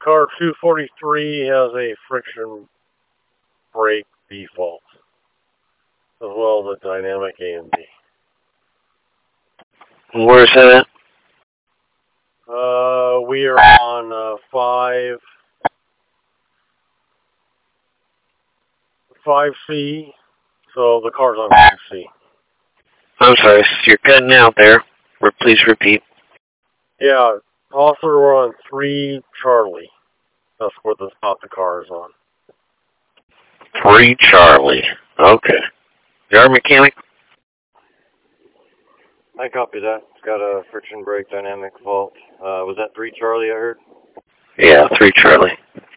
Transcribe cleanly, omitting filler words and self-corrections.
car 243 has a friction brake default, as well as a dynamic AMD. Where's that at? We are on 5C, so the car's on 5C. I'm sorry, you're cutting out there. Please repeat. Yeah, also we're on 3 Charlie. That's what the top the car is on. 3 Charlie. Okay. You're a mechanic? I copy that. It's got a friction brake dynamic fault. Was that 3 Charlie I heard? Yeah, 3 Charlie.